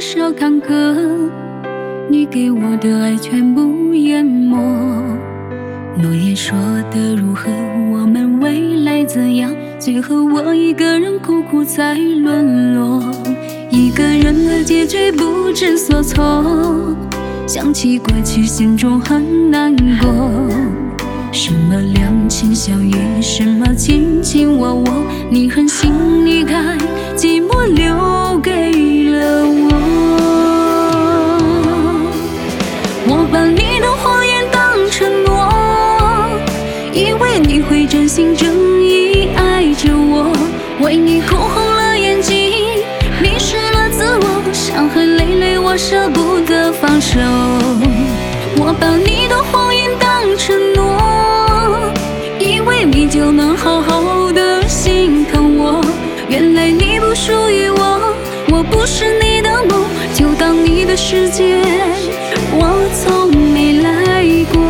少坎坷，你给我的爱全部淹没。诺言说的如何，我们未来怎样，最后我一个人苦苦在沦落。一个人的结局不知所措，想起过去心中很难过。什么两情相悦，什么卿卿我我，你狠心离开，寂寞留给了我。我把你的谎言当承诺，以为你会真心真意爱着我，为你哭红了眼睛，迷失了自我，伤痕累累我舍不得放手。我把你的谎言当承诺，以为你就能好好的心疼我，原来你不属于我，我不是你的梦，就当你的世界我从没来过。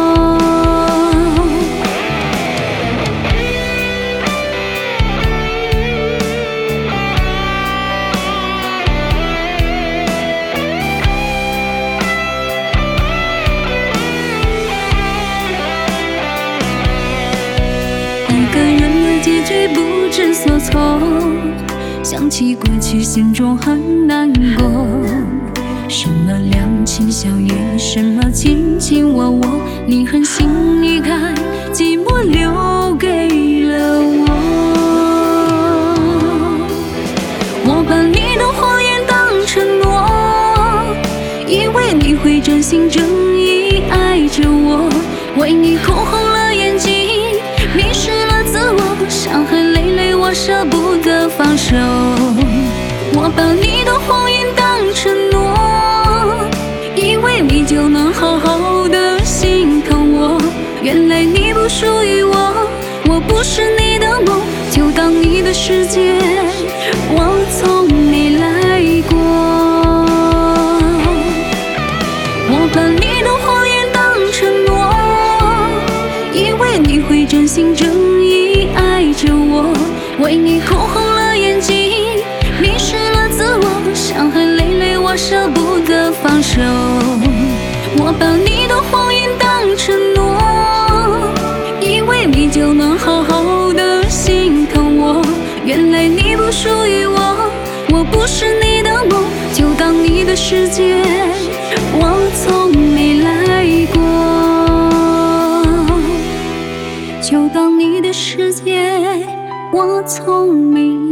结局不知所措，想起过去心中很难过。什么两情相悦，什么卿卿我我，你狠心离开，寂寞留给了我。我把你的谎言当承诺，以为你会真心真意爱着我，为你哭红了眼睛，迷失了自我，伤痕累累我舍不得放手。我把你的谎言当承诺，以为你就能好好的心疼我，原来你不属于我，我不是你的梦，就当你的世界我从没来过。我把你的谎言当承诺，以为你会真心真意爱着我，为你哭红了眼睛，迷失了自我，伤痕累累我舍不得放手。我把你的谎言当承诺，以为你就能好好的心疼我，原来你不属于我，我不是你的梦，就当你的世界我从没来过，就当你的世界我从没